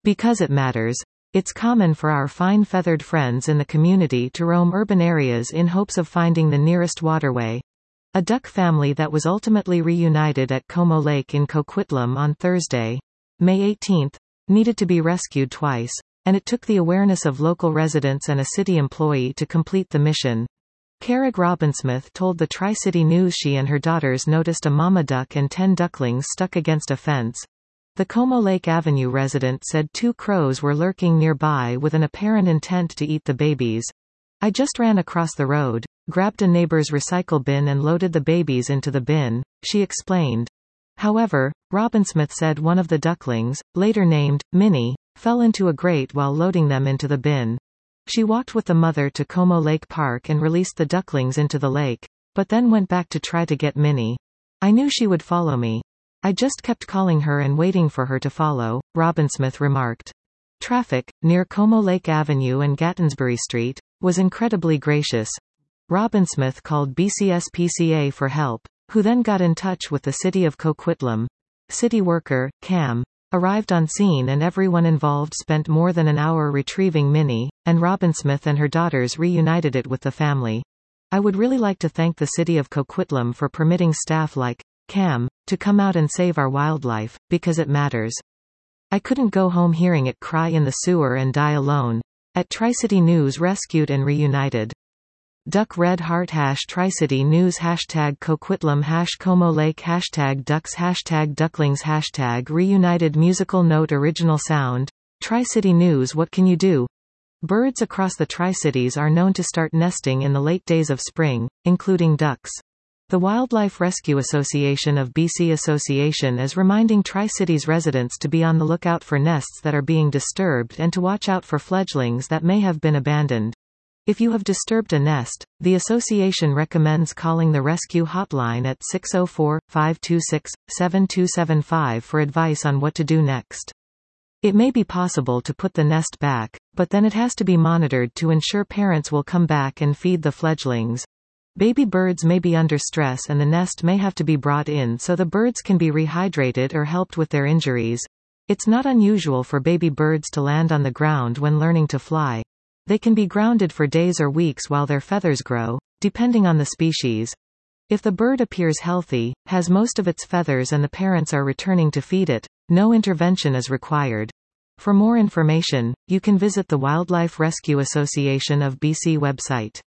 Because it matters. It's common for our fine feathered friends in the community to roam urban areas in hopes of finding the nearest waterway. A duck family that was ultimately reunited at Como Lake in Coquitlam on Thursday, May 18, needed to be rescued twice, and it took the awareness of local residents and a city employee to complete the mission. Carrig Robinsmith told the Tri-City News she and her daughters noticed a mama duck and 10 ducklings stuck against a fence. The Como Lake Avenue resident said 2 crows were lurking nearby with an apparent intent to eat the babies. I just ran across the road, grabbed a neighbor's recycle bin and loaded the babies into the bin, she explained. However, Robinsmith said one of the ducklings, later named Minnie, fell into a grate while loading them into the bin. She walked with the mother to Como Lake Park and released the ducklings into the lake, but then went back to try to get Minnie. I knew she would follow me. I just kept calling her and waiting for her to follow, Robinsmith remarked. Traffic, near Como Lake Avenue and Gattonsbury Street, was incredibly gracious. Robinsmith called BCSPCA for help, who then got in touch with the city of Coquitlam. City worker, Cam, arrived on scene and everyone involved spent more than an hour retrieving Minnie, and Robinsmith and her daughters reunited it with the family. I would really like to thank the city of Coquitlam for permitting staff like Cam to come out and save our wildlife, because it matters. I couldn't go home hearing it cry in the sewer and die alone. At Tri-City News rescued and reunited. Duck Red Heart #Tri-City News #Coquitlam #Como Lake #Ducks #Ducklings #Reunited Musical note Original sound. Tri-City News. What can you do? Birds across the Tri-Cities are known to start nesting in the late days of spring, including ducks. The Wildlife Rescue Association of BC Association is reminding Tri-Cities residents to be on the lookout for nests that are being disturbed and to watch out for fledglings that may have been abandoned. If you have disturbed a nest, the association recommends calling the rescue hotline at 604-526-7275 for advice on what to do next. It may be possible to put the nest back, but then it has to be monitored to ensure parents will come back and feed the fledglings. Baby birds may be under stress and the nest may have to be brought in so the birds can be rehydrated or helped with their injuries. It's not unusual for baby birds to land on the ground when learning to fly. They can be grounded for days or weeks while their feathers grow, depending on the species. If the bird appears healthy, has most of its feathers and the parents are returning to feed it, no intervention is required. For more information, you can visit the Wildlife Rescue Association of BC website.